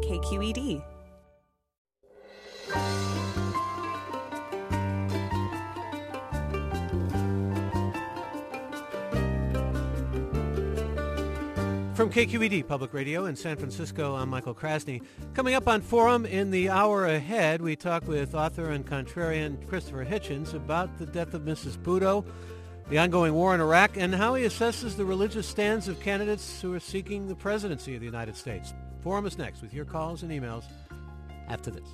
KQED. From KQED Public Radio in San Francisco, I'm Michael Krasny. Coming up on Forum in the hour ahead, we talk with author and contrarian Christopher Hitchens about the death of Mrs. Bhutto, the ongoing war in Iraq, and how he assesses the religious stands of candidates who are seeking the presidency of the United States. Forum is next with your calls and emails after this.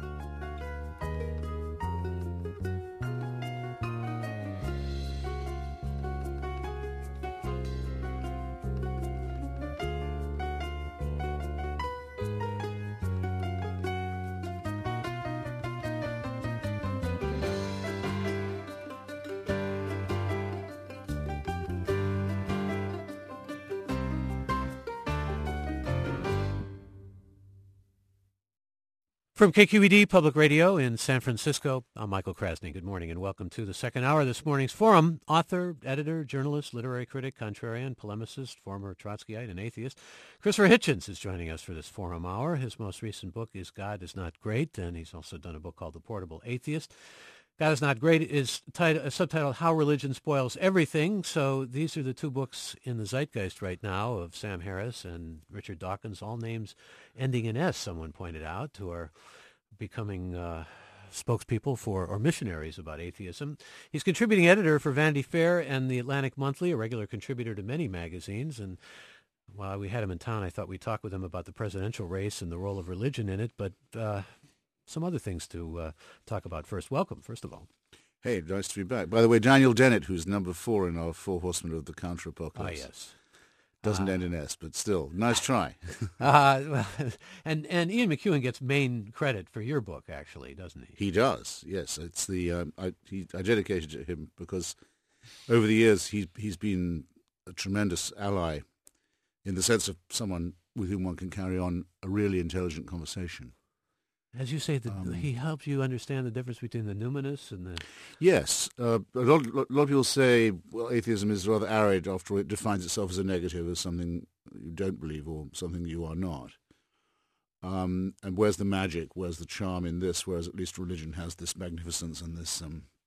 From KQED Public Radio in San Francisco, I'm Michael Krasny. Good morning and welcome to the second hour of this morning's Forum. Author, editor, journalist, literary critic, contrarian, polemicist, former Trotskyite, and atheist, Christopher Hitchens is joining us for this Forum hour. His most recent book is God is Not Great, and he's also done a book called The Portable Atheist. God is Not Great is subtitled How Religion Spoils Everything. So these are the two books in the zeitgeist right now of Sam Harris and Richard Dawkins, all names ending in S, someone pointed out, who are becoming spokespeople for or missionaries about atheism. He's contributing editor for Vanity Fair and The Atlantic Monthly, a regular contributor to many magazines. And while we had him in town, I thought we'd talk with him about the presidential race and the role of religion in it. But some other things to talk about first. Welcome, first of all. Hey, nice to be back. By the way, Daniel Dennett, who's number 4 in our Four Horsemen of the Counter-Apocalypse. Ah, yes. Doesn't end in S, but still, nice try. And Ian McEwan gets main credit for your book, actually, doesn't he? He does, yes. It's the I dedicated it to him because over the years he's been a tremendous ally in the sense of someone with whom one can carry on a really intelligent conversation. As you say, he helps you understand the difference between the numinous and the... Yes. A lot of people say, well, atheism is rather arid after all. It defines itself as a negative, as something you don't believe or something you are not. And where's the magic? Where's the charm in this? Whereas at least religion has this magnificence and this,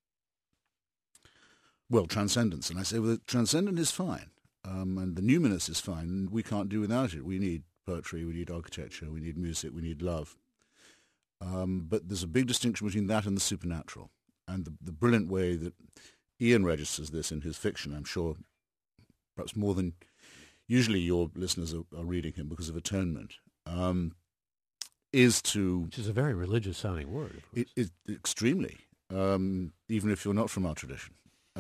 transcendence. And I say, well, the transcendent is fine. And the numinous is fine. And we can't do without it. We need poetry, we need architecture, we need music, we need love. But there's a big distinction between that and the supernatural. And the brilliant way that Ian registers this in his fiction, I'm sure perhaps more than usually your listeners are reading him because of Atonement, is to... Which is a very religious-sounding word, of course. Extremely, even if you're not from our tradition,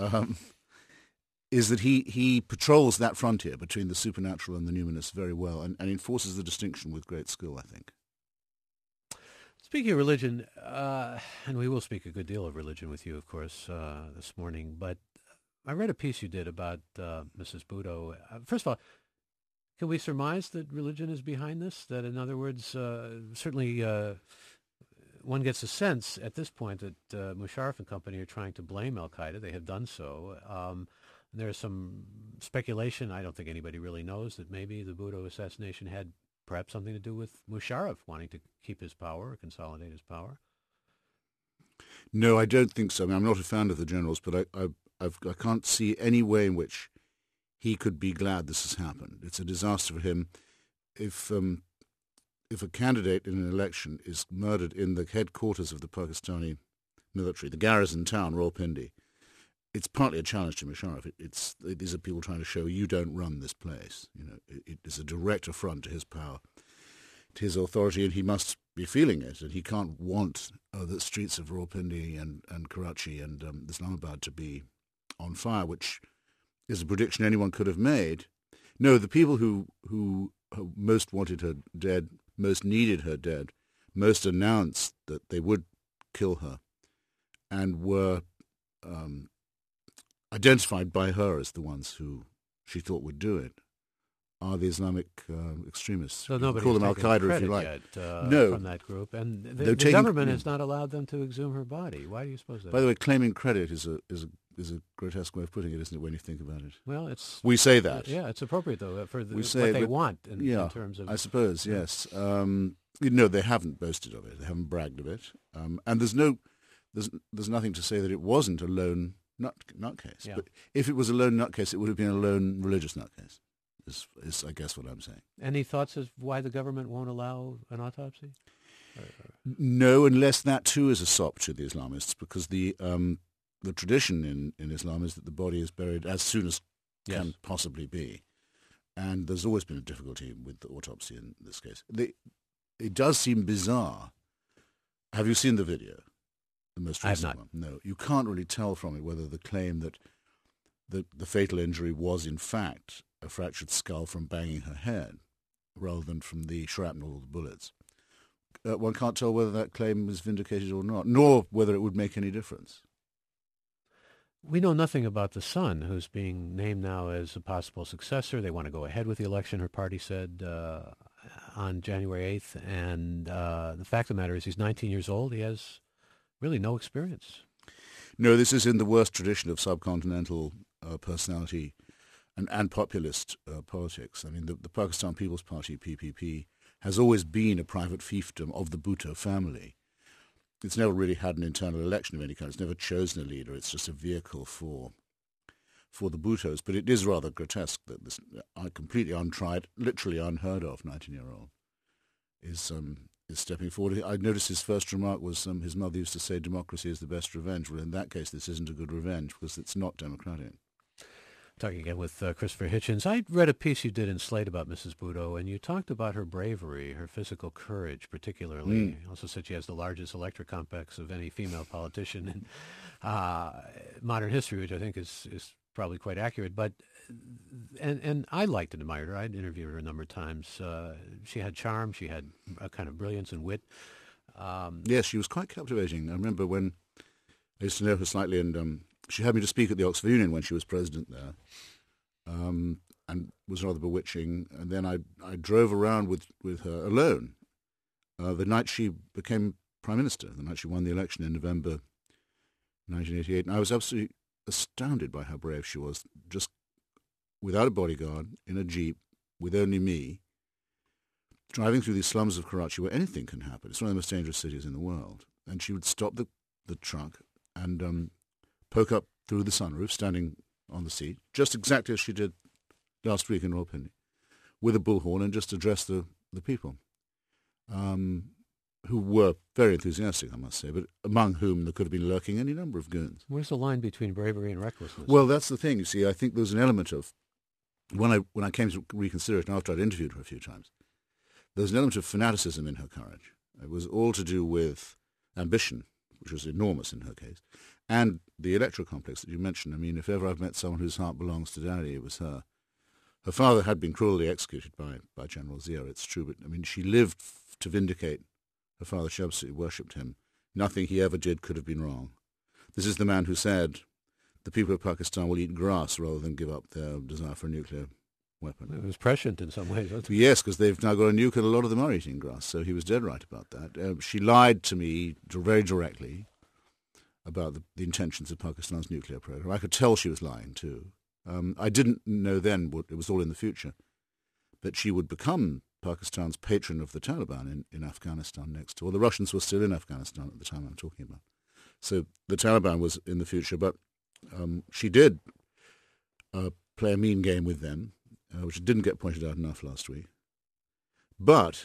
is that he patrols that frontier between the supernatural and the numinous very well and enforces the distinction with great skill, I think. Speaking of religion, and we will speak a good deal of religion with you, of course, this morning, but I read a piece you did about Mrs. Bhutto. First of all, can we surmise that religion is behind this? That, in other words, certainly one gets a sense at this point that Musharraf and company are trying to blame al-Qaeda. They have done so. There's some speculation, I don't think anybody really knows, that maybe the Bhutto assassination had perhaps something to do with Musharraf wanting to keep his power or consolidate his power? No, I don't think so. I mean, I'm not a fan of the generals, but I can't see any way in which he could be glad this has happened. It's a disaster for him. If a candidate in an election is murdered in the headquarters of the Pakistani military, the garrison town, Rawalpindi, it's partly a challenge to Musharraf. These are people trying to show you don't run this place. You know, it is a direct affront to his power, to his authority, and he must be feeling it. And he can't want the streets of Rawalpindi and Karachi and Islamabad to be on fire, which is a prediction anyone could have made. No, the people who most wanted her dead, most needed her dead, most announced that they would kill her, and were identified by her as the ones who she thought would do it, are the Islamic extremists. So nobody call them Al-Qaeda if you like. No, from that group, and the government has not allowed them to exhume her body. Why do you suppose that? By the way, claiming credit is a grotesque way of putting it, isn't it? When you think about it. Well, we say that. Yeah, it's appropriate though for what they want in terms of. I suppose yes. No, they haven't boasted of it. They haven't bragged of it. And there's nothing to say that it wasn't a lone nutcase. Yeah. But if it was a lone nutcase, it would have been a lone religious nutcase, is I guess what I'm saying. Any thoughts as why the government won't allow an autopsy? No, unless that too is a sop to the Islamists, because the tradition in Islam is that the body is buried as soon as can possibly be. And there's always been a difficulty with the autopsy in this case. It does seem bizarre. Have you seen the video? The most recent I have not. one? No. You can't really tell from it whether the claim that the fatal injury was in fact a fractured skull from banging her head rather than from the shrapnel of the bullets. One can't tell whether that claim is vindicated or not, nor whether it would make any difference. We know nothing about the son, who's being named now as a possible successor. They want to go ahead with the election, her party said, on January 8th. And the fact of the matter is he's 19 years old. He has really no experience. No, this is in the worst tradition of subcontinental personality and populist politics. I mean, the Pakistan People's Party, PPP, has always been a private fiefdom of the Bhutto family. It's never really had an internal election of any kind. It's never chosen a leader. It's just a vehicle for the Bhuttos. But it is rather grotesque that this completely untried, literally unheard of 19-year-old is stepping forward. I noticed his first remark was his mother used to say democracy is the best revenge. Well, in that case, this isn't a good revenge because it's not democratic. Talking again with Christopher Hitchens. I read a piece you did in Slate about Mrs. Bhutto, and you talked about her bravery, her physical courage particularly. You also said she has the largest electric complex of any female politician in modern history, which I think is probably quite accurate. But and I liked and admired her. I'd interviewed her a number of times. She had charm. She had a kind of brilliance and wit. Yes, she was quite captivating. I remember when I used to know her slightly, and she had me to speak at the Oxford Union when she was president there, and was rather bewitching. And then I drove around with her alone the night she became prime minister, the night she won the election in November 1988. And I was absolutely astounded by how brave she was, just without a bodyguard, in a jeep, with only me, driving through these slums of Karachi where anything can happen. It's one of the most dangerous cities in the world. And she would stop the truck and poke up through the sunroof, standing on the seat, just exactly as she did last week in Rawalpindi, with a bullhorn, and just address the people, who were very enthusiastic, I must say, but among whom there could have been lurking any number of goons. Where's the line between bravery and recklessness? Well, that's the thing. You see, I think there's an element of, when I came to reconsider it, and after I'd interviewed her a few times, there's an element of fanaticism in her courage. It was all to do with ambition, which was enormous in her case, and the electoral complex that you mentioned. I mean, if ever I've met someone whose heart belongs to Daddy, it was her. Her father had been cruelly executed by General Zia, it's true, but I mean, she lived to vindicate her father. She absolutely worshipped him. Nothing he ever did could have been wrong. This is the man who said, the people of Pakistan will eat grass rather than give up their desire for a nuclear weapon. It was prescient in some ways, wasn't it? Yes, because they've now got a nuke and a lot of them are eating grass, so he was dead right about that. She lied to me very directly about the intentions of Pakistan's nuclear program. I could tell she was lying too. I didn't know then what it was all in the future, but she would become Pakistan's patron of the Taliban in Afghanistan next to. Well, the Russians were still in Afghanistan at the time I'm talking about. So the Taliban was in the future, but she did play a mean game with them, which didn't get pointed out enough last week. But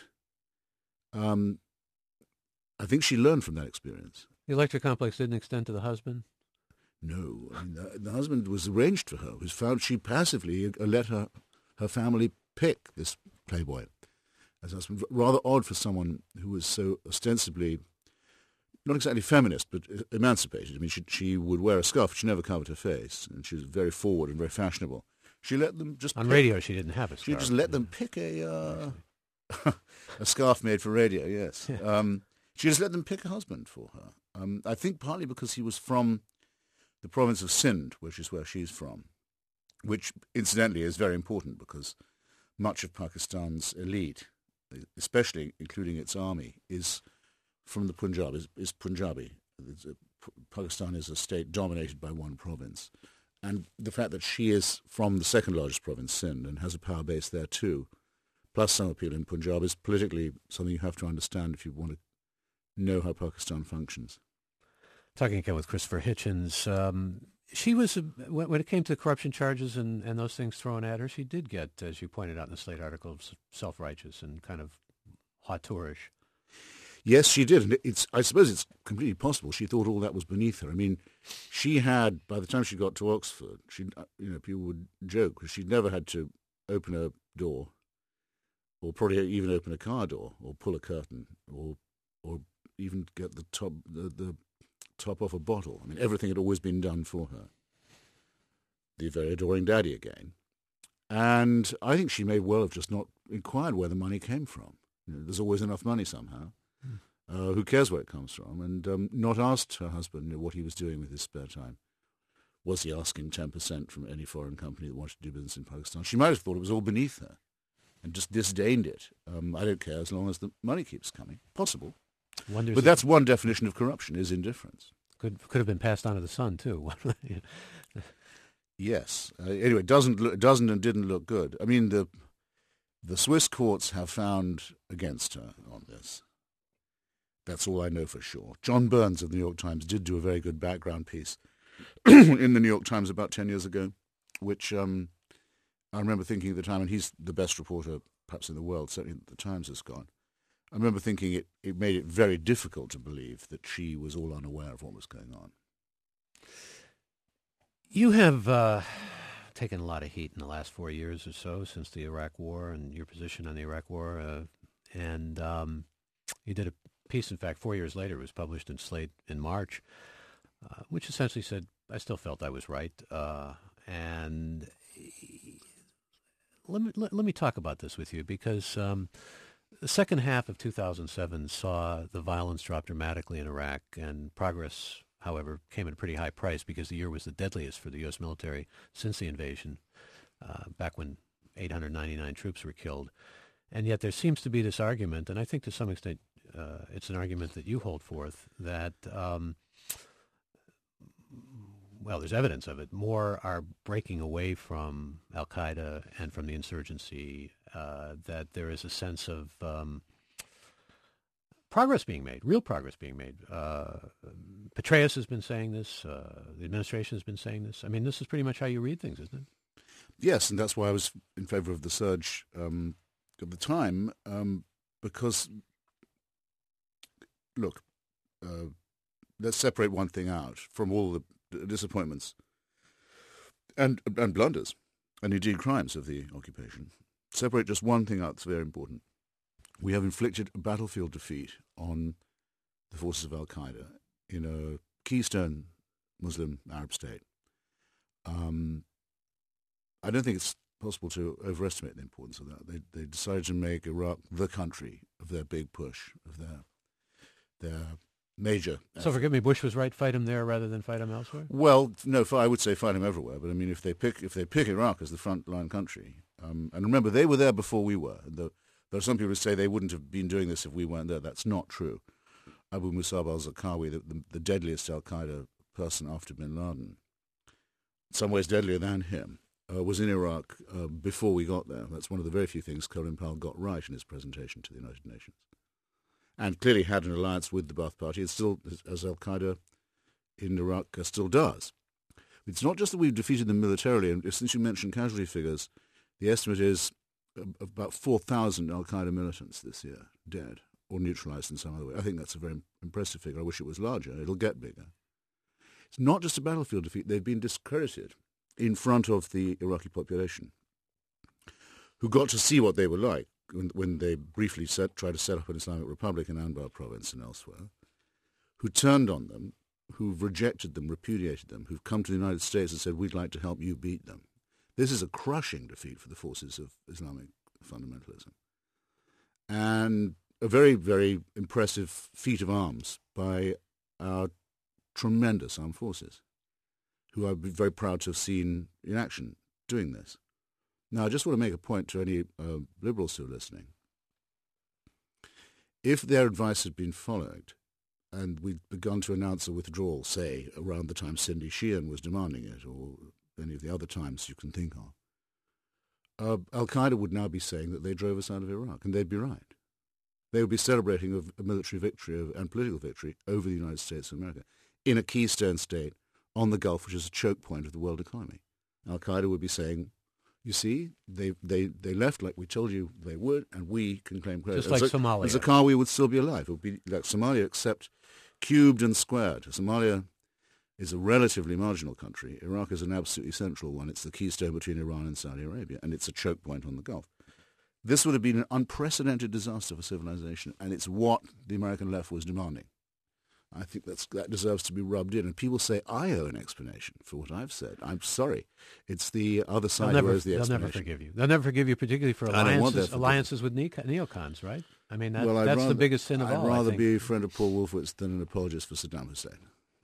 I think she learned from that experience. The electric complex didn't extend to the husband? No. I mean, the husband was arranged for her. Was found she passively let her family pick this playboy as husband. Rather odd for someone who was so ostensibly, not exactly feminist, but emancipated. I mean, she would wear a scarf, but she never covered her face, and she was very forward and very fashionable. She let them just on radio. She didn't have a scarf. She just let them pick a scarf made for radio. Yes, she just let them pick a husband for her. I think partly because he was from the province of Sindh, which is where she's from, which incidentally is very important because much of Pakistan's elite, especially including its army, is from the Punjab. Is Punjabi. Pakistan is a state dominated by one province. And the fact that she is from the second largest province, Sindh, and has a power base there too, plus some appeal in Punjab, is politically something you have to understand if you want to know how Pakistan functions. Talking again with Christopher Hitchens, she was, when it came to corruption charges and those things thrown at her, she did get, as you pointed out in the Slate article, self-righteous and kind of hauteurish. Yes, she did. And I suppose it's completely possible she thought all that was beneath her. I mean, she had, by the time she got to Oxford, people would joke, because she'd never had to open a door, or probably even open a car door, or pull a curtain, or even get the top off a bottle. I mean, everything had always been done for her. The very adoring daddy again. And I think she may well have just not inquired where the money came from. There's always enough money somehow. Who cares where it comes from? And not asked her husband what he was doing with his spare time. Was he asking 10% from any foreign company that wanted to do business in Pakistan? She might have thought it was all beneath her and just disdained it. I don't care as long as the money keeps coming. Possible. But that's one definition of corruption, is indifference. Could have been passed on to the son, too. Yes. Anyway, it doesn't and didn't look good. I mean, the Swiss courts have found against her on this. That's all I know for sure. John Burns of the New York Times did do a very good background piece in the New York Times about 10 years ago, which I remember thinking at the time, and he's the best reporter perhaps in the world, certainly the Times has got. I remember thinking it made it very difficult to believe that she was all unaware of what was going on. You have taken a lot of heat in the last 4 years or so since the Iraq War and your position on the Iraq War. And you did a piece, in fact, 4 years later. It was published in Slate in March, which essentially said, I still felt I was right. And let me talk about this with you, because the second half of 2007 saw the violence drop dramatically in Iraq, and progress, however, came at a pretty high price, because the year was the deadliest for the U.S. military since the invasion, back when 899 troops were killed. And yet there seems to be this argument, and I think to some extent it's an argument that you hold forth, that, well, there's evidence of it, more are breaking away from al-Qaeda and from the insurgency, that there is a sense of progress being made, real progress being made. Petraeus has been saying this. The administration has been saying this. I mean, this is pretty much how you read things, isn't it? Yes, and that's why I was in favor of the surge at the time, because, look, let's separate one thing out from all the disappointments and blunders and indeed crimes of the occupation. Separate just one thing out that's very important. We have inflicted a battlefield defeat on the forces of al-Qaeda in a keystone Muslim Arab state. I don't think it's possible to overestimate the importance of that. They decided to make Iraq the country of their big push, of their major effort. So forgive me, Bush was right, fight him there rather than fight him elsewhere? Well, no, I would say fight him everywhere. But I mean, if they pick Iraq as the front-line country, and remember, they were there before we were. There are some people who say they wouldn't have been doing this if we weren't there. That's not true. Abu Musab al-Zarqawi, the deadliest al-Qaeda person after bin Laden, in some ways deadlier than him, was in Iraq before we got there. That's one of the very few things Colin Powell got right in his presentation to the United Nations. And clearly had an alliance with the Ba'ath Party. It still, as al-Qaeda in Iraq still does. It's not just that we've defeated them militarily, and since you mentioned casualty figures, the estimate is about 4,000 al-Qaeda militants this year dead or neutralized in some other way. I think that's a very impressive figure. I wish it was larger. It'll get bigger. It's not just a battlefield defeat. They've been discredited in front of the Iraqi population, who got to see what they were like when they briefly tried to set up an Islamic Republic in Anbar province and elsewhere, who turned on them, who've rejected them, repudiated them, who've come to the United States and said, we'd like to help you beat them. This is a crushing defeat for the forces of Islamic fundamentalism. And a very, very impressive feat of arms by our tremendous armed forces, who I'd be very proud to have seen in action doing this. Now, I just want to make a point to any liberals who are listening. If their advice had been followed, and we'd begun to announce a withdrawal, say, around the time Cindy Sheehan was demanding it, or any of the other times you can think of, Al-Qaeda would now be saying that they drove us out of Iraq, and they'd be right. They would be celebrating a military victory and political victory over the United States of America in a keystone state on the Gulf, which is a choke point of the world economy. Al-Qaeda would be saying, you see, they left like we told you they would, and we can claim credit. Just like Somalia. Zarqawi would still be alive. It would be like Somalia, except cubed and squared. Somalia is a relatively marginal country. Iraq is an absolutely central one. It's the keystone between Iran and Saudi Arabia, and it's a choke point on the Gulf. This would have been an unprecedented disaster for civilization, and it's what the American left was demanding. I think that deserves to be rubbed in. And people say, I owe an explanation for what I've said. I'm sorry. It's the other side who owes the explanation. They'll never forgive you. They'll never forgive you, particularly for alliances with neocons, right? I mean, that's the biggest sin of all. I'd rather be a friend of Paul Wolfowitz than an apologist for Saddam Hussein.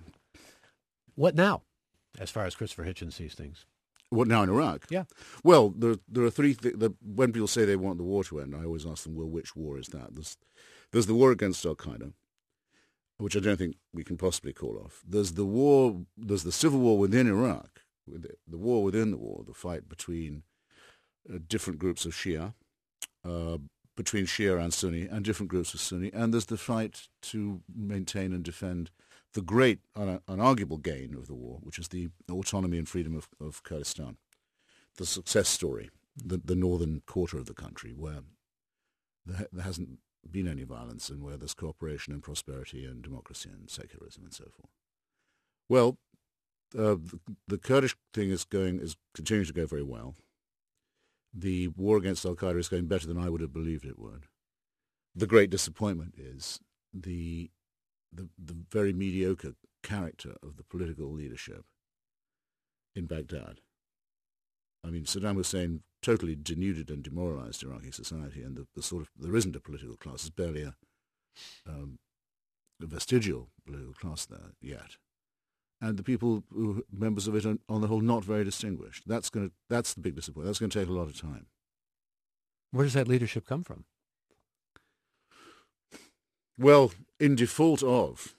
What now, as far as Christopher Hitchens sees things? What now in Iraq? Yeah. Well, there are three things. When people say they want the war to end, I always ask them, well, which war is that? There's the war against Al-Qaeda, which I don't think we can possibly call off. There's the civil war within Iraq, the war within the war, the fight between different groups of Shia, between Shia and Sunni, and different groups of Sunni, and there's the fight to maintain and defend the great, unarguable gain of the war, which is the autonomy and freedom of Kurdistan, the success story, the northern quarter of the country, where there hasn't been any violence and where there's cooperation and prosperity and democracy and secularism and so forth. Well, the Kurdish thing is continuing to go very well. The war against Al-Qaeda is going better than I would have believed it would. The great disappointment is the very mediocre character of the political leadership in Baghdad. I mean, Saddam Hussein totally denuded and demoralized Iraqi society, and there isn't a political class. There's barely a vestigial political class there yet. And the people who are members of it are, on the whole, not very distinguished. That's the big disappointment. That's going to take a lot of time. Where does that leadership come from? Well, in default of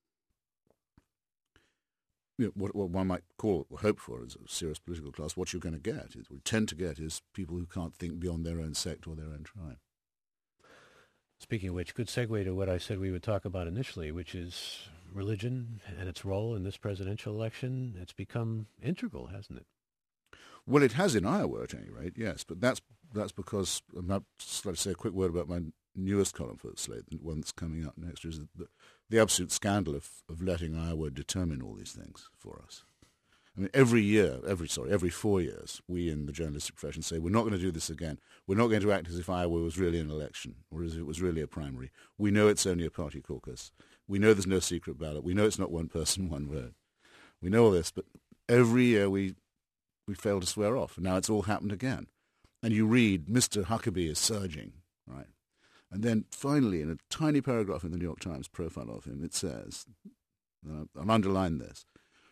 what one might call or hope for as a serious political class, what you're going to get, tend to get, is people who can't think beyond their own sect or their own tribe. Speaking of which, good segue to what I said we would talk about initially, which is religion and its role in this presidential election. It's become integral, hasn't it? Well, it has in Iowa, at any rate, yes. But that's because I'm not going to say a quick word about my newest column for the Slate, the one that's coming up next, is the absolute scandal of letting Iowa determine all these things for us. I mean, every 4 years, we in the journalistic profession say, we're not going to do this again. We're not going to act as if Iowa was really an election or as if it was really a primary. We know it's only a party caucus. We know there's no secret ballot. We know it's not one person, one vote. We know all this, but every year we fail to swear off. And now it's all happened again. And you read, Mr. Huckabee is surging, right? And then finally, in a tiny paragraph in the New York Times profile of him, it says, I'll underline this,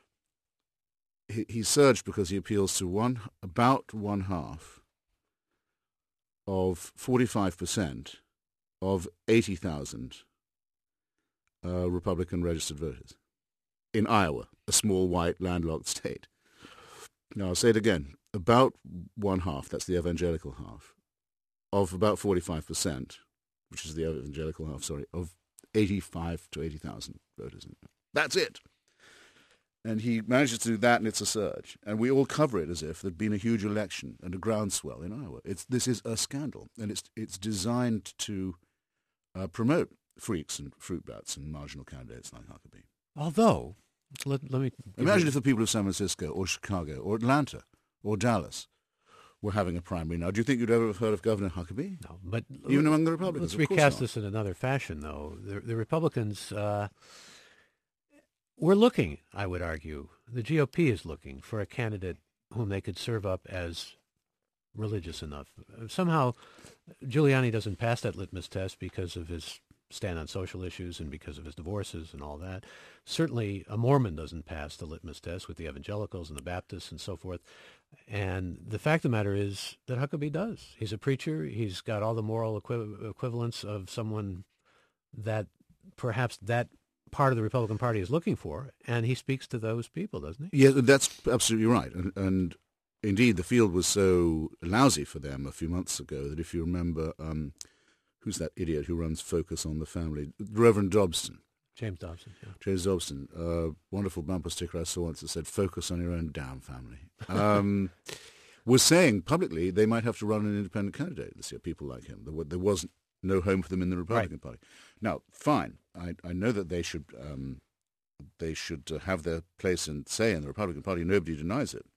he surged because he appeals to about one half of 45% of 80,000 Republican registered voters in Iowa, a small, white, landlocked state. Now, I'll say it again, about one half, that's the evangelical half, of about 45%, which is the evangelical half, of 85 to 80,000 voters. That's it. And he manages to do that, and it's a surge. And we all cover it as if there'd been a huge election and a groundswell in Iowa. This is a scandal, and it's designed to promote freaks and fruit bats and marginal candidates like Huckabee. Although, let me... Imagine if the people of San Francisco or Chicago or Atlanta or Dallas were having a primary now. Do you think you'd ever have heard of Governor Huckabee? No, but... Even among the Republicans, let's recast this in another fashion, though. The Republicans... we're looking, I would argue, the GOP is looking for a candidate whom they could serve up as religious enough. Somehow, Giuliani doesn't pass that litmus test because of his stand on social issues and because of his divorces and all that. Certainly, a Mormon doesn't pass the litmus test with the evangelicals and the Baptists and so forth. And the fact of the matter is that Huckabee does. He's a preacher. He's got all the moral equivalence of someone that perhaps that part of the Republican Party is looking for, and he speaks to those people, doesn't he? Yeah, that's absolutely right. And indeed, the field was so lousy for them a few months ago that if you remember, who's that idiot who runs Focus on the Family? Reverend Dobson. James Dobson, yeah. James Dobson, wonderful bumper sticker I saw once that said, "Focus on your own damn family," was saying publicly they might have to run an independent candidate this year, people like him. There was no home for them in the Republican Party. Now, fine, I know that they should have their place and say in the Republican Party. Nobody denies it.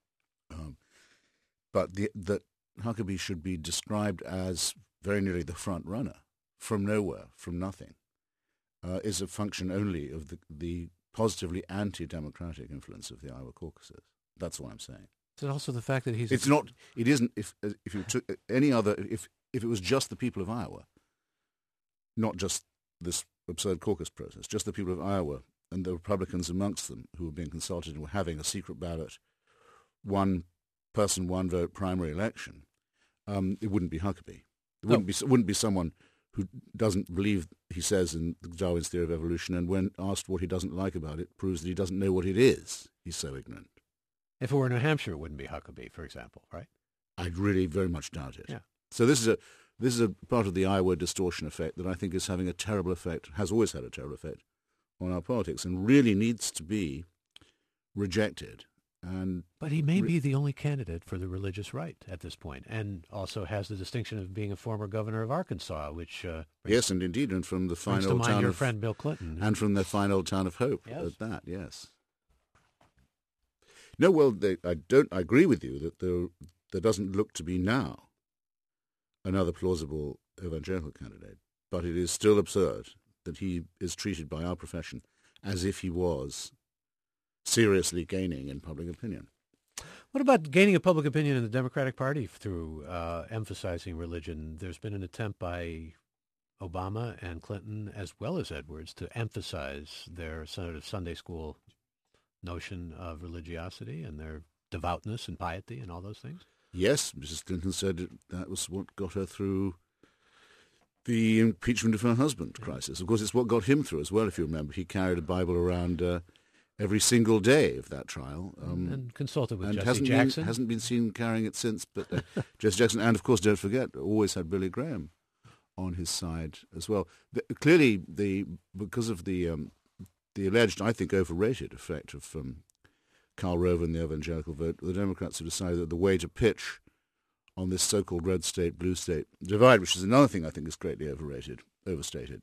But that Huckabee should be described as very nearly the front runner from nowhere, from nothing, is a function only of the positively anti-democratic influence of the Iowa caucuses. That's what I'm saying. Is it also the fact that he's... It's not. It isn't. If you took any other, if it was just the people of Iowa, not just this absurd caucus process, just the people of Iowa and the Republicans amongst them who were being consulted and were having a secret ballot, one person, one vote primary election, it wouldn't be Huckabee. It wouldn't be someone who doesn't believe, he says, in Darwin's theory of evolution, and when asked what he doesn't like about it, proves that he doesn't know what it is. He's so ignorant. If it were New Hampshire, it wouldn't be Huckabee, for example, right? I really very much doubt it. Yeah. So this is a part of the Iowa distortion effect that I think is having a terrible effect, has always had a terrible effect on our politics, and really needs to be rejected. But he may be the only candidate for the religious right at this point, and also has the distinction of being a former governor of Arkansas, which yes, and indeed, and from the fine old town your of friend Bill Clinton, and from the fine old town of Hope. Yes. At that, yes. No, well, I agree with you that there doesn't look to be now another plausible evangelical candidate, but it is still absurd that he is treated by our profession as if he was seriously gaining in public opinion. What about gaining a public opinion in the Democratic Party through emphasizing religion? There's been an attempt by Obama and Clinton, as well as Edwards, to emphasize their sort of Sunday school notion of religiosity and their devoutness and piety and all those things. Yes, Mrs. Clinton said that was what got her through the impeachment of her husband crisis. Of course, it's what got him through as well, if you remember. He carried a Bible around every single day of that trial. And consulted with and Jesse Jackson. Hasn't been seen carrying it since. But Jesse Jackson, and of course, don't forget, always had Billy Graham on his side as well. Clearly, because of the alleged, I think, overrated effect of Karl Rove and the evangelical vote, the Democrats have decided that the way to pitch on this so-called red state, blue state divide, which is another thing I think is greatly overstated,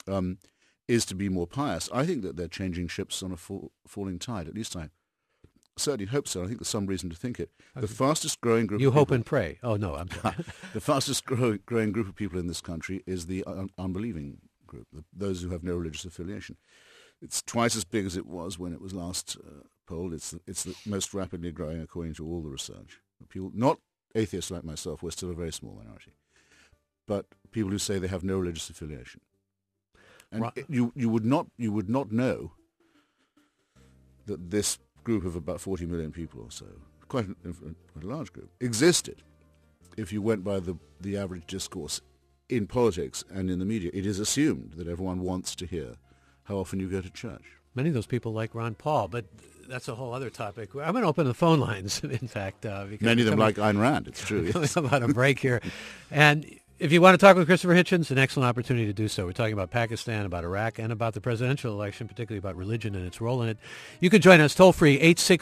is to be more pious. I think that they're changing ships on a falling tide. At least I certainly hope so. I think there's some reason to think it. The fastest growing group. You of hope people, and pray. Oh no, I'm sorry. The fastest growing group of people in this country is the unbelieving group, those who have no religious affiliation. It's twice as big as it was when it was last polled. It's the most rapidly growing according to all the research. People, not atheists like myself, we're still a very small minority, but people who say they have no religious affiliation. And you would not know that this group of about 40 million people or so, quite a large group, existed if you went by the average discourse in politics and in the media. It is assumed that everyone wants to hear how often you go to church. Many of those people like Ron Paul, but that's a whole other topic. I'm going to open the phone lines, in fact. Because many of them like Ayn Rand, it's true. Yes. Coming about a break here. And if you want to talk with Christopher Hitchens, an excellent opportunity to do so. We're talking about Pakistan, about Iraq, and about the presidential election, particularly about religion and its role in it. You can join us toll-free,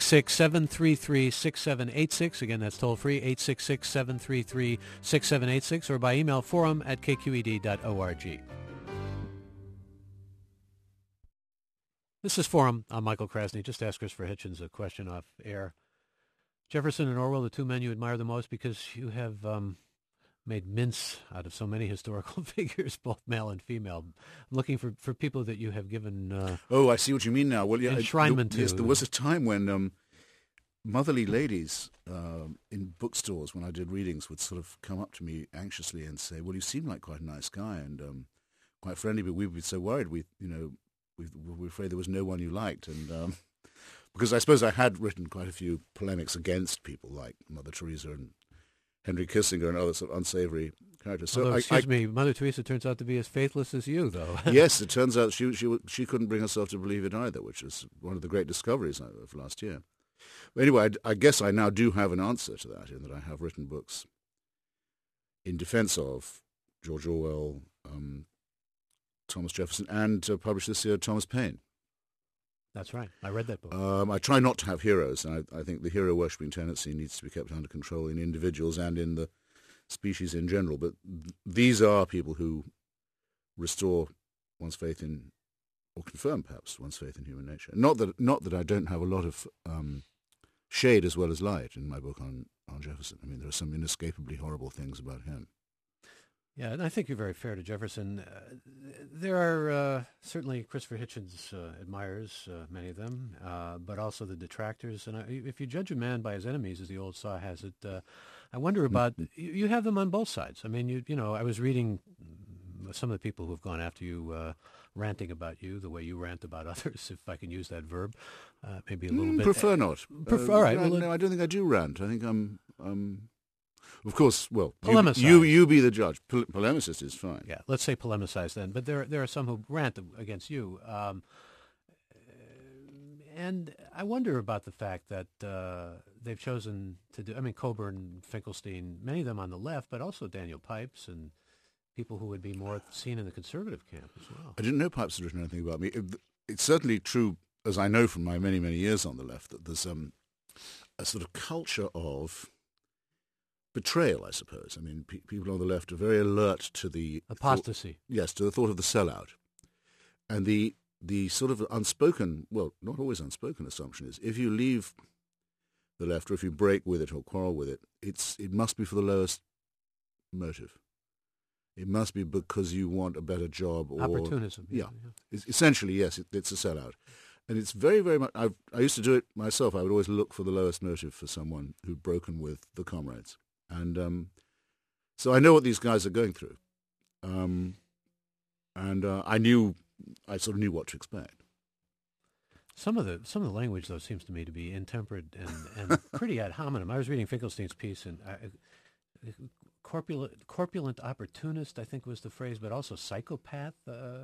866-733-6786. Again, that's toll-free, 866-733-6786, or by email, forum@kqed.org. This is Forum. I'm Michael Krasny. Just ask Christopher Hitchens a question off air. Jefferson and Orwell, the two men you admire the most because you have made mince out of so many historical figures, both male and female. I'm looking for people that you have given I see what you mean now. Well, yeah, enshrinement to. Yes, there was a time when motherly ladies in bookstores, when I did readings, would sort of come up to me anxiously and say, well, you seem like quite a nice guy and quite friendly, but we would be so worried we were afraid there was no one you liked, and because I suppose I had written quite a few polemics against people like Mother Teresa and Henry Kissinger and other sort of unsavory characters. So excuse me, Mother Teresa turns out to be as faithless as you, though. Yes, it turns out she couldn't bring herself to believe it either, which is one of the great discoveries of last year. Anyway, I guess I now do have an answer to that, in that I have written books in defense of George Orwell, Thomas Jefferson, and published this year, Thomas Paine. That's right. I read that book. I try not to have heroes, and I think the hero-worshipping tendency needs to be kept under control in individuals and in the species in general. But these are people who restore one's faith in, or confirm perhaps one's faith in human nature. Not that I don't have a lot of shade as well as light in my book on Jefferson. I mean, there are some inescapably horrible things about him. Yeah, and I think you're very fair to Jefferson. There are certainly Christopher Hitchens admirers, many of them, but also the detractors. And if you judge a man by his enemies, as the old saw has it, I wonder about, you have them on both sides. I mean, you know, I was reading some of the people who have gone after you, ranting about you the way you rant about others, if I can use that verb, maybe a little bit. Prefer not. All right. Well, no, I don't think I do rant. I think I'm... Of course, well, polemicize. You be the judge. Polemicist is fine. Yeah, let's say polemicize then. But there are some who rant against you. And I wonder about the fact that they've chosen to do, I mean, Coburn, Finkelstein, many of them on the left, but also Daniel Pipes and people who would be more seen in the conservative camp as well. I didn't know Pipes had written anything about me. It's certainly true, as I know from my many, many years on the left, that there's a sort of culture of betrayal, I suppose. I mean, people on the left are very alert to the apostasy. Yes, to the thought of the sellout, and the sort of unspoken, well, not always unspoken assumption is if you leave the left, or if you break with it or quarrel with it, it must be for the lowest motive. It must be because you want a better job or opportunism. Yeah. Essentially, yes, it's a sellout. And it's very, very much. I used to do it myself. I would always look for the lowest motive for someone who'd broken with the comrades. And so I know what these guys are going through, and I sort of knew what to expect. Some of the language, though, seems to me to be intemperate and pretty ad hominem. I was reading Finkelstein's piece, and corpulent opportunist, I think was the phrase, but also psychopath.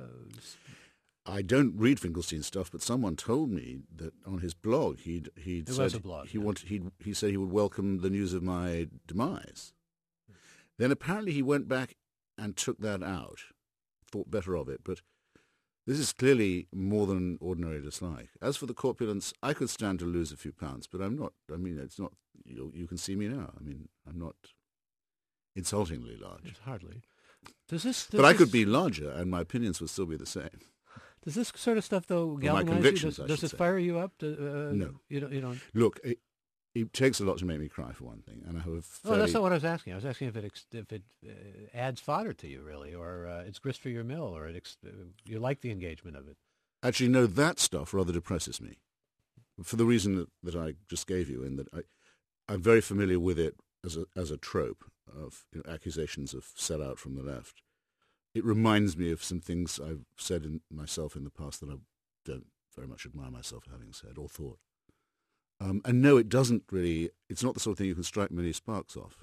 I don't read Finkelstein's stuff, but someone told me that on his blog he'd said was a blog, he said he would welcome the news of my demise. Then apparently he went back and took that out, thought better of it. But this is clearly more than ordinary dislike. As for the corpulence, I could stand to lose a few pounds, but I'm not. I mean, it's not. You can see me now. I mean, I'm not insultingly large. It's hardly. But I could be larger, and my opinions would still be the same. Does this sort of stuff, though, galvanize you? Does it fire you up? No. You don't. Look, it takes a lot to make me cry, for one thing, and I have a fairly... that's not what I was asking. I was asking if it adds fodder to you, really, or it's grist for your mill, or you like the engagement of it. Actually, no, that stuff rather depresses me, for the reason that I just gave you, in that I'm very familiar with it as a trope of accusations of sellout from the left. It reminds me of some things I've said myself in the past that I don't very much admire myself for having said or thought. And no, it doesn't really, it's not the sort of thing you can strike many sparks off.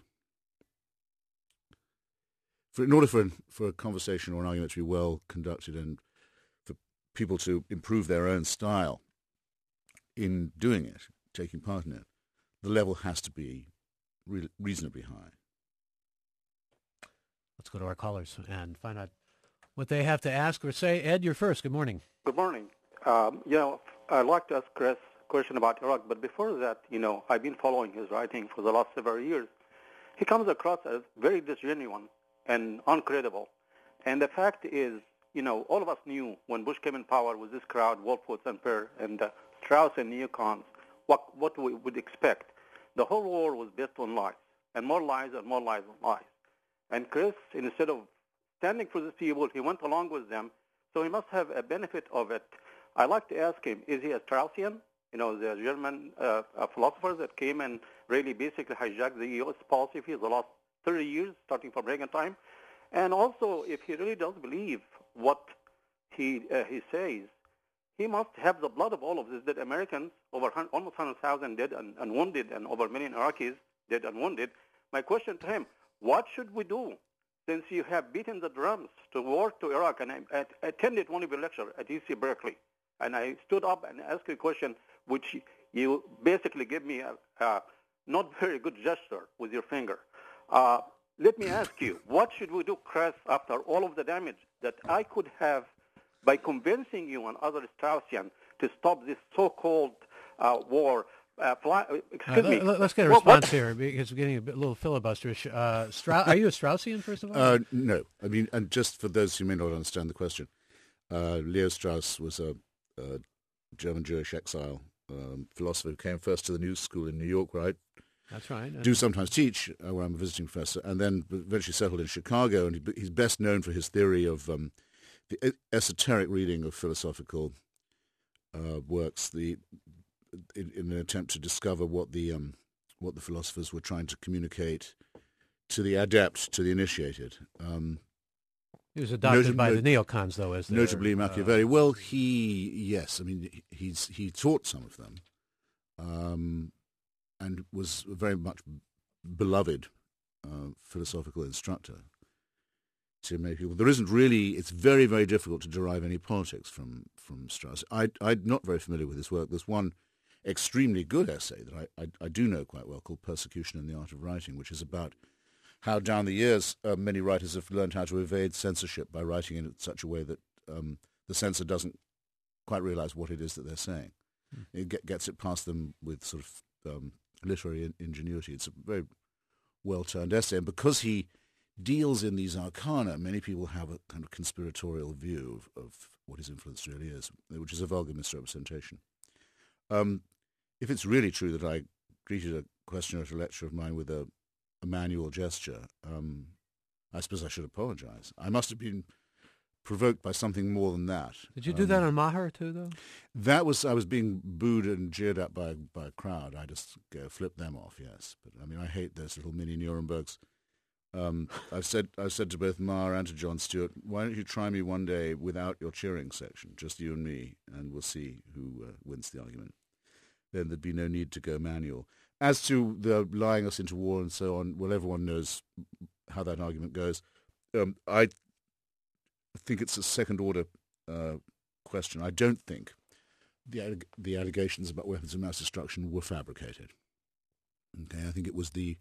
In order for a conversation or an argument to be well conducted and for people to improve their own style in doing it, taking part in it, the level has to be reasonably high. Let's go to our callers and find out what they have to ask or say. Ed, you're first. Good morning. Good morning. I'd like to ask Chris a question about Iraq, but before that, I've been following his writing for the last several years. He comes across as very disgenuine and uncredible. And the fact is, all of us knew when Bush came in power with this crowd, Wolfowitz and Peer and Strauss and neocons, what we would expect. The whole war was based on lies, and more lies and more lies and lies. And Chris, instead of standing for these people, he went along with them, so he must have a benefit of it. I'd like to ask him, is he a Straussian? The German philosopher that came and really basically hijacked the U.S. policy for the last 30 years, starting from Reagan time. And also, if he really does believe what he says, he must have the blood of all of these dead Americans, over almost 100,000 dead and wounded, and over a million Iraqis dead and wounded. My question to him, what should we do since you have beaten the drums to war to Iraq? And I attended one of your lectures at UC Berkeley, and I stood up and asked a question which You basically give me a not very good gesture with your finger. Let me ask you, what should we do, Chris, after all of the damage that I could have by convincing you and other Straussian to stop this so-called war? Excuse me. Let's get a response here because we're getting a little filibusterish. Are you a Straussian, first of all? No. I mean, and just for those who may not understand the question, Leo Strauss was a German Jewish exile philosopher who came first to the New School in New York, right? That's right. Do sometimes teach where I'm a visiting professor, and then eventually settled in Chicago. And he's best known for his theory of the esoteric reading of philosophical works, in an attempt to discover what the philosophers were trying to communicate to the adept, to the initiated. He was adopted by the neocons, though, as notably Machiavelli. Well, he taught some of them. And was a very much beloved philosophical instructor to many people. There isn't really, it's very, very difficult to derive any politics from Strauss. I'm not very familiar with his work. There's one extremely good essay that I do know quite well called Persecution in the Art of Writing, which is about how down the years many writers have learned how to evade censorship by writing in such a way that the censor doesn't quite realize what it is that they're saying. It gets it past them with sort of literary ingenuity. It's a very well-turned essay, and because he deals in these arcana, many people have a kind of conspiratorial view of what his influence really is, which is a vulgar misrepresentation. If it's really true that I greeted a questioner at a lecture of mine with a manual gesture, I suppose I should apologize. I must have been provoked by something more than that. Did you do that on Maher too, though? I was being booed and jeered at by a crowd. I just flipped them off. Yes, but I mean, I hate those little mini Nurembergs. I've said to both Maher and to Jon Stewart, why don't you try me one day without your cheering section, just you and me, and we'll see who wins the argument. Then there'd be no need to go manual. As to the lying us into war and so on, well, everyone knows how that argument goes. I think it's a second-order question. I don't think the allegations about weapons of mass destruction were fabricated. Okay, I think it was the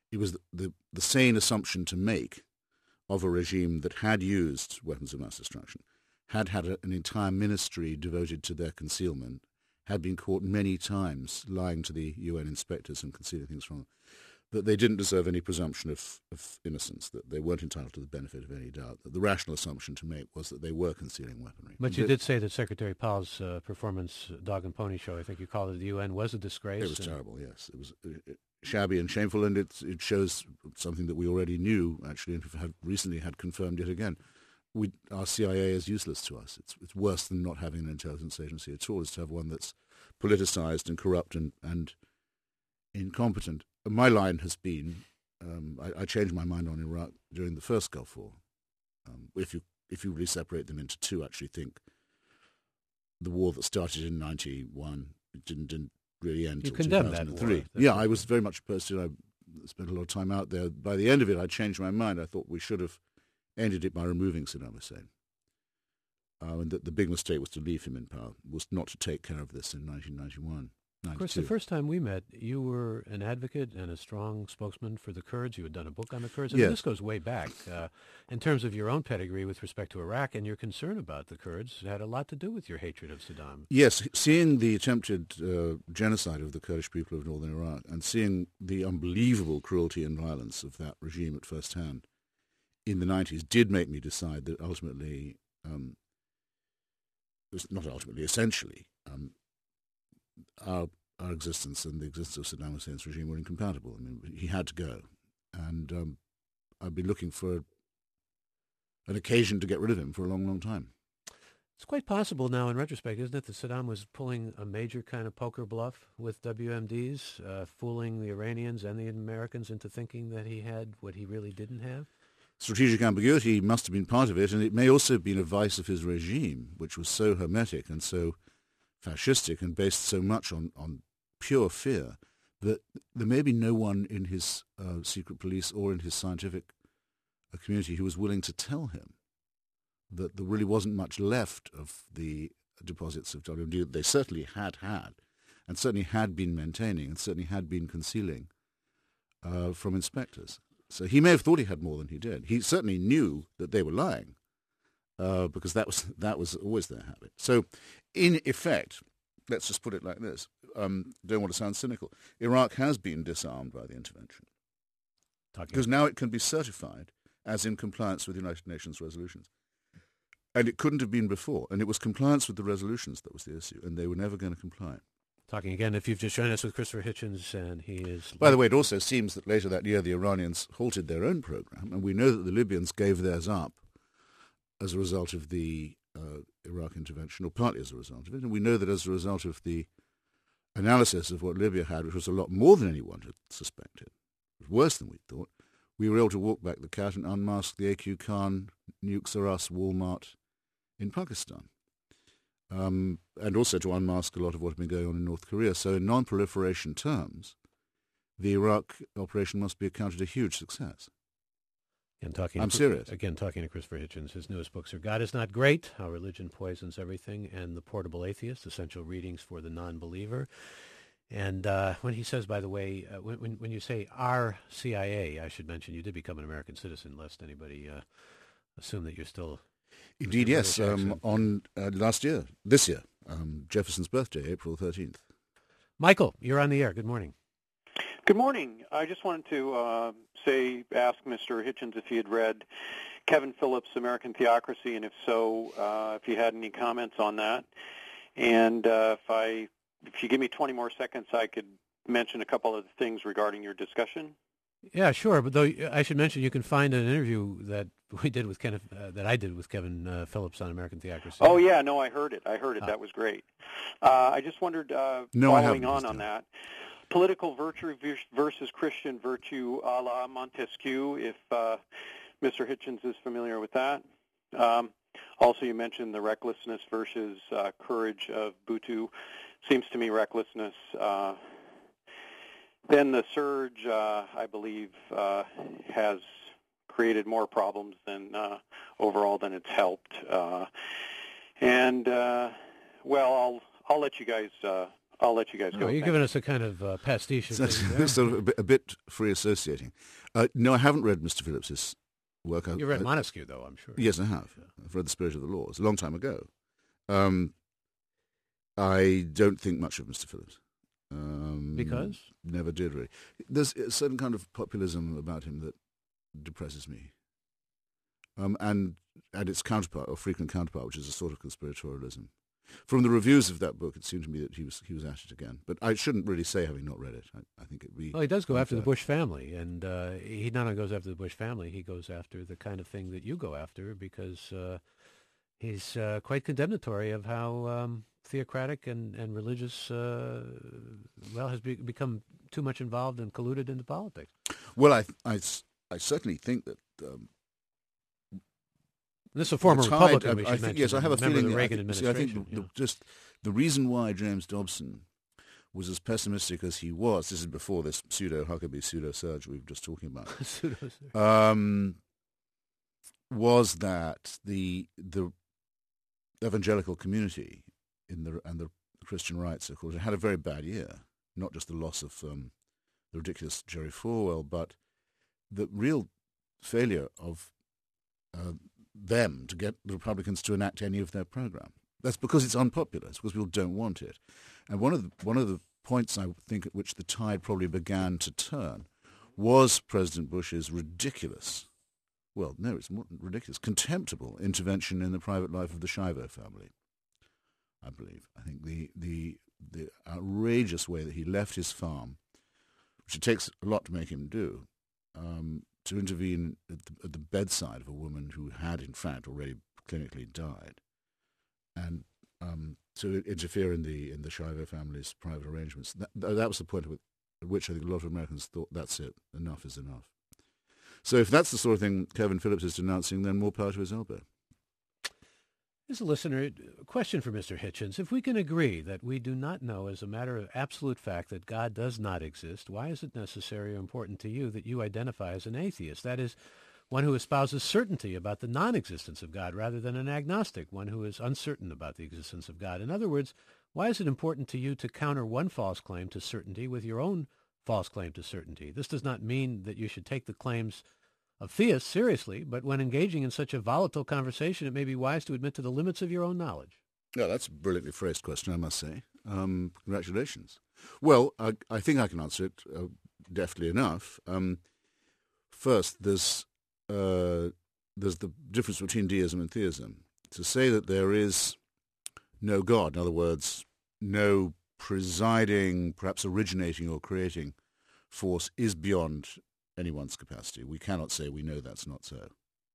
sane assumption to make of a regime that had used weapons of mass destruction, had an entire ministry devoted to their concealment, had been caught many times lying to the UN inspectors and concealing things from them, that they didn't deserve any presumption of innocence, that they weren't entitled to the benefit of any doubt. That the rational assumption to make was that they were concealing weaponry. But you did say that Secretary Powell's performance, Dog and Pony Show, I think you called it, the UN, was a disgrace. It was terrible, yes. It was shabby and shameful, and it shows something that we already knew, actually, and have recently had confirmed yet again. Our CIA is useless to us. It's worse than not having an intelligence agency at all, is to have one that's politicized and corrupt and incompetent. My line has been, I changed my mind on Iraq during the first Gulf War. If you really separate them into two, actually think the war that started in 91 didn't really end until 2003. Yeah, I was very much opposed to it. I spent a lot of time out there. By the end of it, I changed my mind. I thought we should have ended it by removing Saddam Hussein. And that the big mistake was to leave him in power, was not to take care of this in 1991. 92. Of course, the first time we met, you were an advocate and a strong spokesman for the Kurds. You had done a book on the Kurds. I mean, this goes way back. In terms of your own pedigree with respect to Iraq and your concern about the Kurds had a lot to do with your hatred of Saddam. Yes, seeing the attempted genocide of the Kurdish people of northern Iraq and seeing the unbelievable cruelty and violence of that regime at first hand in the 90s did make me decide that ultimately, essentially, our existence and the existence of Saddam Hussein's regime were incompatible. I mean, he had to go. And I've been looking for an occasion to get rid of him for a long, long time. It's quite possible now, in retrospect, isn't it, that Saddam was pulling a major kind of poker bluff with WMDs, fooling the Iranians and the Americans into thinking that he had what he really didn't have? Strategic ambiguity must have been part of it, and it may also have been a vice of his regime, which was so hermetic and so fascistic and based so much on pure fear that there may be no one in his secret police or in his scientific community who was willing to tell him that there really wasn't much left of the deposits of WMD. They certainly had, and certainly had been maintaining and certainly had been concealing from inspectors. So he may have thought he had more than he did. He certainly knew that they were lying because that was always their habit. So in effect, let's just put it like this. Don't want to sound cynical. Iraq has been disarmed by the intervention because now it can be certified as in compliance with United Nations resolutions. And it couldn't have been before. And it was compliance with the resolutions that was the issue, and they were never going to comply. Talking again, if you've just joined us with Christopher Hitchens, and he is... By the way, it also seems that later that year the Iranians halted their own program, and we know that the Libyans gave theirs up as a result of the Iraq intervention, or partly as a result of it. And we know that as a result of the analysis of what Libya had, which was a lot more than anyone had suspected, it was worse than we thought, we were able to walk back the cat and unmask the AQ Khan, Nukes R Us, Walmart in Pakistan. And also to unmask a lot of what had been going on in North Korea. So in non-proliferation terms, the Iraq operation must be accounted a huge success. I'm serious. Again, talking to Christopher Hitchens. His newest books are God is Not Great, How Religion Poisons Everything, and The Portable Atheist, Essential Readings for the Non-Believer. And when he says, by the way, when you say our CIA, I should mention you did become an American citizen, lest anybody assume that you're still... Indeed, yes. On this year, Jefferson's birthday, April 13th. Michael, you're on the air. Good morning. Good morning. I just wanted to ask Mr. Hitchens if he had read Kevin Phillips' American Theocracy, and if so, if he had any comments on that. And if you give me 20 more seconds, I could mention a couple of things regarding your discussion. Yeah, sure. But though I should mention, you can find an interview that we did with that I did with Kevin Phillips on American Theocracy. Oh yeah, no, I heard it. That was great. I just wondered, following on that, political virtue versus Christian virtue, a la Montesquieu. If Mr. Hitchens is familiar with that. Also, you mentioned the recklessness versus courage of Bhutto. Seems to me recklessness. Then the surge, I believe, has created more problems than overall than it's helped. Well, I'll let you guys. I'll let you guys go. You're giving us a kind of pastiche. So a bit free associating. No, I haven't read Mr. Phillips's work. You read Montesquieu, though, I'm sure. Yes, I have. Yeah. I've read The Spirit of the Laws a long time ago. I don't think much of Mr. Phillips. Because? Never did, really. There's a certain kind of populism about him that depresses me. And its counterpart, or frequent counterpart, which is a sort of conspiratorialism. From the reviews of that book, it seemed to me that he was at it again. But I shouldn't really say, having not read it. I think it'd be... Well, he does go after the Bush family, and he not only goes after the Bush family, he goes after the kind of thing that you go after, because he's quite condemnatory of how theocratic and religious, has become too much involved and colluded into politics. Well, I certainly think that... this is a former Republican, we should mention. Yes, I have a feeling the Reagan administration. I think just the reason why James Dobson was as pessimistic as he was, this is before this pseudo-Huckabee, pseudo-surge we were just talking about, was that the evangelical community and the Christian right, of course, had a very bad year. Not just the loss of the ridiculous Jerry Falwell, but the real failure of them to get the Republicans to enact any of their program. That's because it's unpopular. It's because people don't want it. And one of the points I think at which the tide probably began to turn was President Bush's ridiculous, well, no, it's more ridiculous, contemptible intervention in the private life of the Shivo family. I believe. I think the outrageous way that he left his farm, which it takes a lot to make him do, to intervene at the bedside of a woman who had, in fact, already clinically died, and to interfere in the Shivo family's private arrangements. That was the point at which I think a lot of Americans thought, that's it, enough is enough. So if that's the sort of thing Kevin Phillips is denouncing, then more power to his elbow. Here's a listener, a question for Mr. Hitchens. If we can agree that we do not know as a matter of absolute fact that God does not exist, why is it necessary or important to you that you identify as an atheist? That is, one who espouses certainty about the non-existence of God rather than an agnostic, one who is uncertain about the existence of God. In other words, Why is it important to you to counter one false claim to certainty with your own false claim to certainty? This does not mean that you should take the claims of theists seriously, but when engaging in such a volatile conversation, it may be wise to admit to the limits of your own knowledge. Yeah, that's a brilliantly phrased question, I must say. Congratulations. Well, I think I can answer it deftly enough. First, there's the difference between deism and theism. To say that there is no God, in other words, no presiding, perhaps originating or creating force, is beyond anyone's capacity. We cannot say we know that's not so.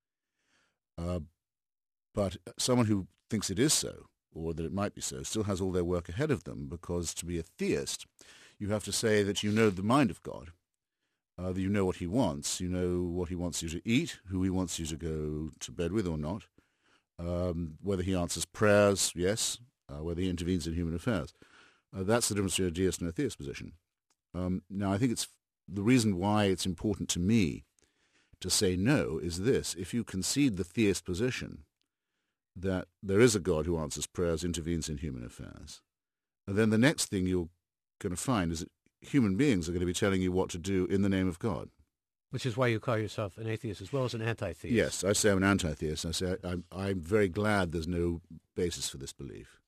But someone who thinks it is so, or that it might be so, still has all their work ahead of them, because to be a theist, you have to say that you know the mind of God, that you know what he wants, you know what he wants you to eat, who he wants you to go to bed with or not, whether he answers prayers, yes, whether he intervenes in human affairs. That's the difference between a deist and a theist position. Now, I think it's the reason why it's important to me to say no is this. If you concede the theist position, that there is a God who answers prayers, intervenes in human affairs, and then the next thing you're going to find is that human beings are going to be telling you what to do in the name of God. Which is why you call yourself an atheist as well as an anti-theist. Yes, I say I'm an anti-theist. I say I'm very glad there's no basis for this belief.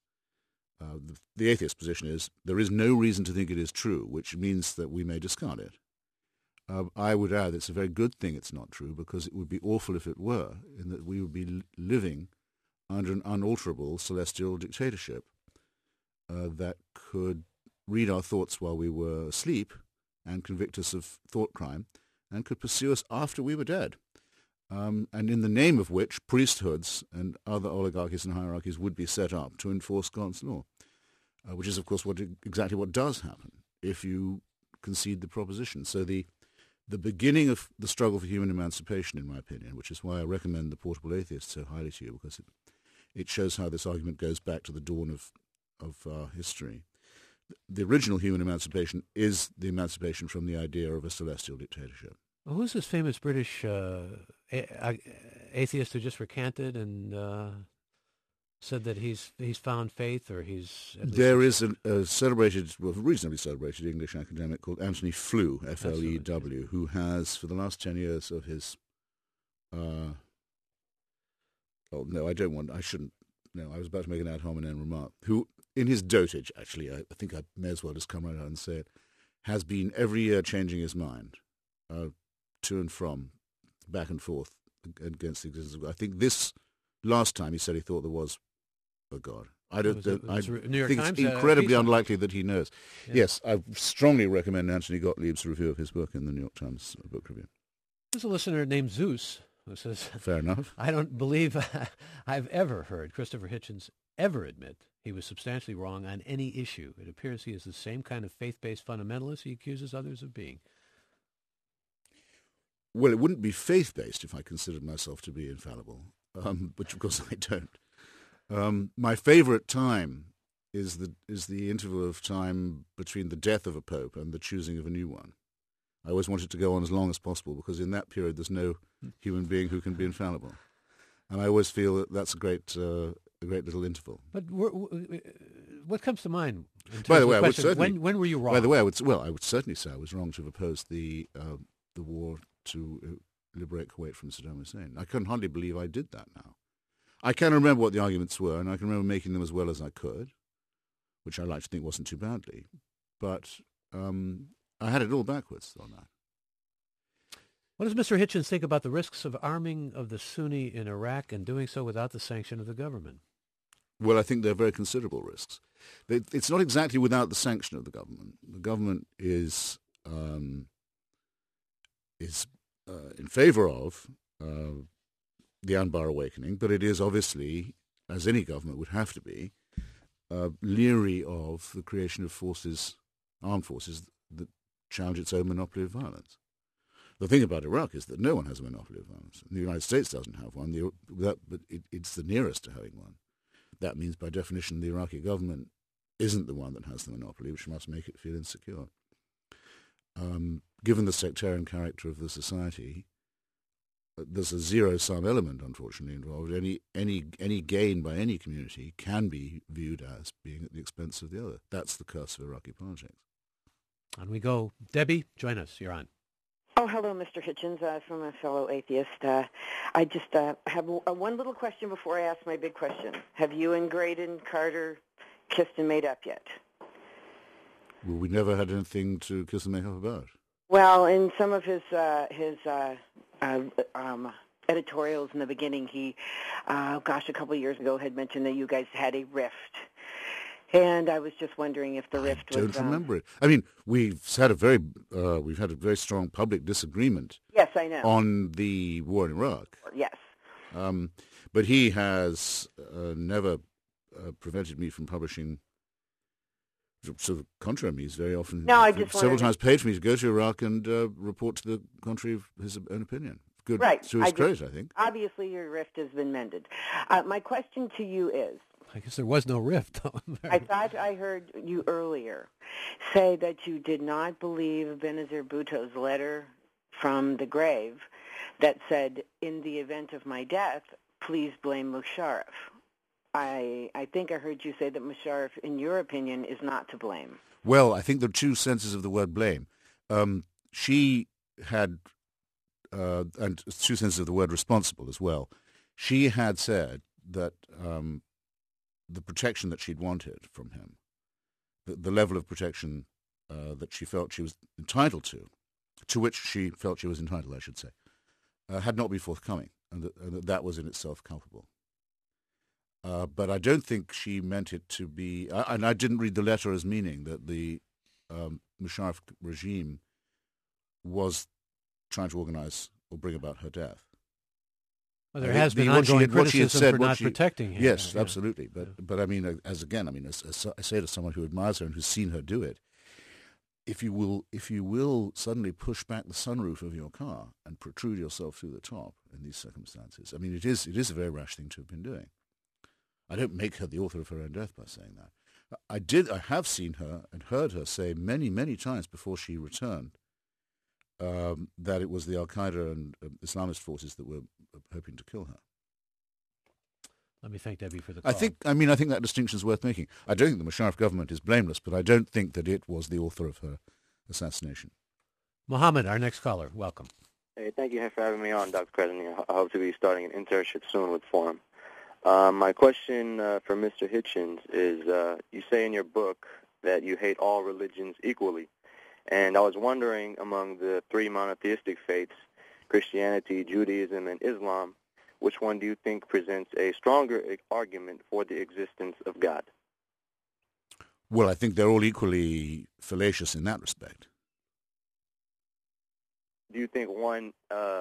The atheist position is there is no reason to think it is true, which means that we may discard it. I would add it's a very good thing it's not true, because it would be awful if it were, in that we would be living under an unalterable celestial dictatorship that could read our thoughts while we were asleep and convict us of thought crime and could pursue us after we were dead. And in the name of which priesthoods and other oligarchies and hierarchies would be set up to enforce God's law, which is, of course, exactly what does happen if you concede the proposition. So the beginning of the struggle for human emancipation, in my opinion, which is why I recommend The Portable Atheist so highly to you, because it shows how this argument goes back to the dawn of history. The original human emancipation is the emancipation from the idea of a celestial dictatorship. Well, who's this famous British atheist who just recanted and said that he's found faith, or he's... There is a celebrated, well, reasonably celebrated English academic called Anthony Flew, F-L-E-W, who has, for the last 10 years of his... I was about to make an ad hominem remark, who, in his dotage, actually, I think I may as well just come right out and say it, has been every year changing his mind, to and from, back and forth, against the existence of God. I think this last time he said he thought there was a God. I think it's incredibly unlikely that he knows. Yeah. Yes, I strongly recommend Anthony Gottlieb's review of his book in the New York Times Book Review. There's a listener named Zeus who says, fair enough. I don't believe I've ever heard Christopher Hitchens ever admit he was substantially wrong on any issue. It appears he is the same kind of faith-based fundamentalist he accuses others of being. Well, it wouldn't be faith-based if I considered myself to be infallible, which of course I don't. My favorite time is the interval of time between the death of a pope and the choosing of a new one. I always want it to go on as long as possible, because in that period there's no human being who can be infallible, and I always feel that that's a great little interval. But what comes to mind? By the way, I would certainly. When were you wrong? By the way, I would certainly say I was wrong to have opposed the war to liberate Kuwait from Saddam Hussein. I can hardly believe I did that now. I can remember what the arguments were, and I can remember making them as well as I could, which I like to think wasn't too badly. But I had it all backwards on that. What does Mr. Hitchens think about the risks of arming of the Sunni in Iraq and doing so without the sanction of the government? Well, I think they're very considerable risks. It's not exactly without the sanction of the government. The government is in favor of the Anbar awakening, but it is obviously, as any government would have to be, leery of the creation of armed forces that challenge its own monopoly of violence. The thing about Iraq is that no one has a monopoly of violence. The United States doesn't have one, but it's the nearest to having one. That means, by definition, the Iraqi government isn't the one that has the monopoly, which must make it feel insecure. Given the sectarian character of the society, there's a zero-sum element, unfortunately, involved. Any gain by any community can be viewed as being at the expense of the other. That's the curse of Iraqi politics. On we go. Debbie, join us. You're on. Oh, hello, Mr. Hitchens, from a fellow atheist. I just have one little question before I ask my big question. Have you and Graydon Carter kissed and made up yet? Well, we never had anything to kiss and make up about. Well, in some of his editorials in the beginning, he, a couple of years ago, had mentioned that you guys had a rift. And I was just wondering if the rift was... I don't remember it. I mean, we've had a very strong public disagreement. Yes, I know. On the war in Iraq. Yes. But he has never prevented me from publishing sort of contrary me. He's very often, several times paid for me to go to Iraq and report to the contrary of his own opinion. Good, right. To his credit, I think. Obviously, your rift has been mended. My question to you is, I guess there was no rift. I thought I heard you earlier say that you did not believe Benazir Bhutto's letter from the grave that said, in the event of my death, please blame Musharraf. I think I heard you say that Musharraf, in your opinion, is not to blame. Well, I think there are two senses of the word blame. She had, and two senses of the word responsible as well. She had said that the protection that she'd wanted from him, the level of protection that she felt she was entitled to which she felt she was entitled, I should say, had not been forthcoming, and that was in itself culpable. But I don't think she meant it to be, and I didn't read the letter as meaning that the Musharraf regime was trying to organize or bring about her death. Well, there has been ongoing criticism for not protecting him. Yes, absolutely. But I mean, as I say to someone who admires her and who's seen her do it, if you will suddenly push back the sunroof of your car and protrude yourself through the top in these circumstances, I mean, it is a very rash thing to have been doing. I don't make her the author of her own death by saying that. I have seen her and heard her say many, many times before she returned that it was the Al-Qaeda and Islamist forces that were hoping to kill her. Let me thank Debbie for the call. I think that distinction is worth making. I don't think the Musharraf government is blameless, but I don't think that it was the author of her assassination. Mohammed, our next caller, welcome. Hey, thank you for having me on, Dr. Krasny. I hope to be starting an internship soon with Forum. My question for Mr. Hitchens is, you say in your book that you hate all religions equally. And I was wondering, among the three monotheistic faiths, Christianity, Judaism, and Islam, which one do you think presents a stronger argument for the existence of God? Well, I think they're all equally fallacious in that respect. Do you think one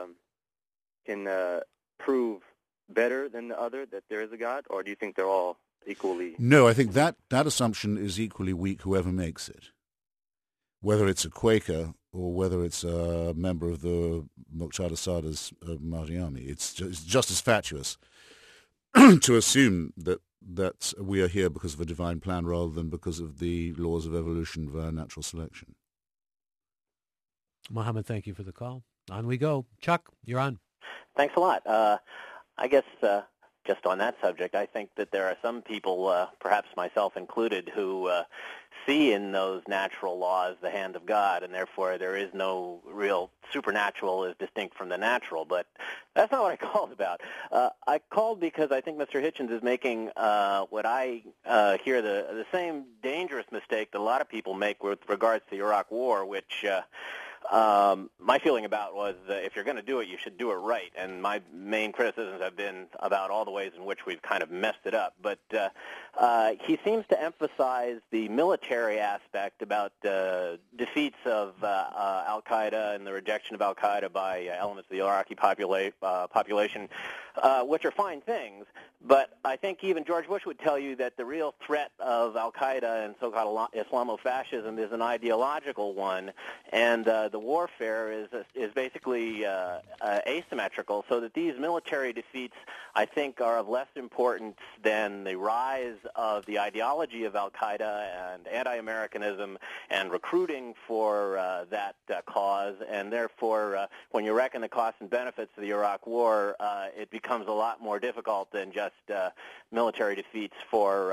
can prove better than the other that there is a God, or do you think they're all equally... No, I think that assumption is equally weak, whoever makes it. Whether it's a Quaker or whether it's a member of the Muqtada Sadr's Mahdi army, it's just as fatuous to assume that we are here because of a divine plan rather than because of the laws of evolution via natural selection. Mohammed, thank you for the call. On we go. Chuck, you're on. Thanks a lot. I guess just on that subject, I think that there are some people, perhaps myself included, who see in those natural laws the hand of God, and therefore there is no real supernatural as distinct from the natural. But that's not what I called about. I called because I think Mr. Hitchens is making what I hear the same dangerous mistake that a lot of people make with regards to the Iraq War, which... my feeling about was if you're going to do it, you should do it right. And my main criticisms have been about all the ways in which we've kind of messed it up. But he seems to emphasize the military aspect about defeats of al-Qaeda and the rejection of al-Qaeda by elements of the Iraqi population, which are fine things. But I think even George Bush would tell you that the real threat of al-Qaeda and so-called Islamofascism is an ideological one, and the warfare is basically asymmetrical, so that these military defeats, I think, are of less importance than the rise of the ideology of al-Qaeda and anti-Americanism and recruiting for that cause, and therefore, when you reckon the costs and benefits of the Iraq War, it becomes a lot more difficult than just military defeats for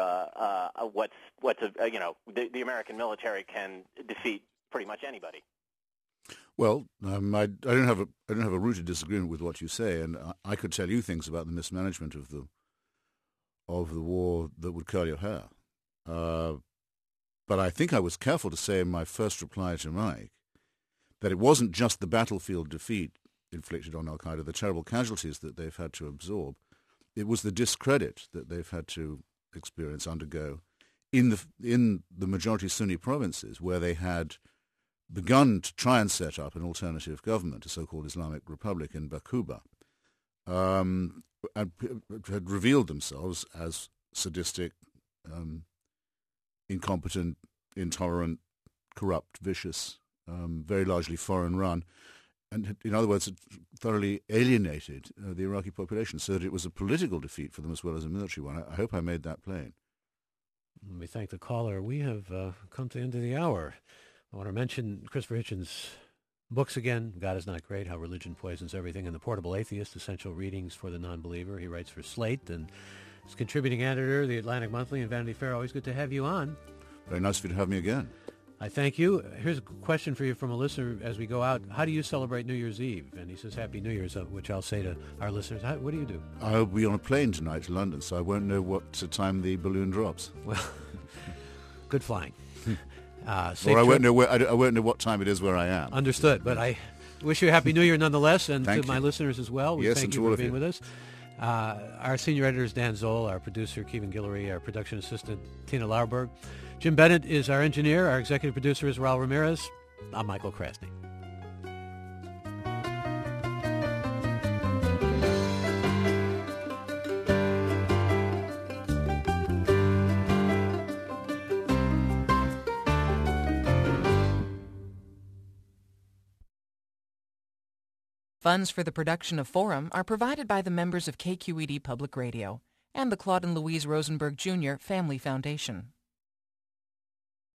the American military can defeat pretty much anybody. Well, I don't have a rooted disagreement with what you say, and I could tell you things about the mismanagement of the war that would curl your hair. But I think I was careful to say in my first reply to Mike that it wasn't just the battlefield defeat inflicted on al-Qaeda, the terrible casualties that they've had to absorb. It was the discredit that they've had to undergo in the majority Sunni provinces, where they had begun to try and set up an alternative government, a so-called Islamic Republic in Bakuba, and had revealed themselves as sadistic, incompetent, intolerant, corrupt, vicious, very largely foreign-run, and in other words, it thoroughly alienated the Iraqi population, so that it was a political defeat for them as well as a military one. I hope I made that plain. We thank the caller. We have come to the end of the hour. I want to mention Christopher Hitchens' books again. God is Not Great, How Religion Poisons Everything, and The Portable Atheist, Essential Readings for the Non-Believer. He writes for Slate and is contributing editor, The Atlantic Monthly, and Vanity Fair. Always good to have you on. Very nice of you to have me again. I thank you. Here's a question for you from a listener as we go out. How do you celebrate New Year's Eve? And he says, Happy New Year's, which I'll say to our listeners. What do you do? I'll be on a plane tonight to London, so I won't know what time the balloon drops. Well, good flying. Or I won't know what time it is where I am. Understood. But I wish you a Happy New Year nonetheless, and thank to you. my listeners as well. We thank you for being with us. Our senior editor is Dan Zoll, our producer, Kevin Guillory, our production assistant, Tina Lauerberg. Jim Bennett is our engineer. Our executive producer is Raul Ramirez. I'm Michael Krasny. Funds for the production of Forum are provided by the members of KQED Public Radio and the Claude and Louise Rosenberg Jr. Family Foundation.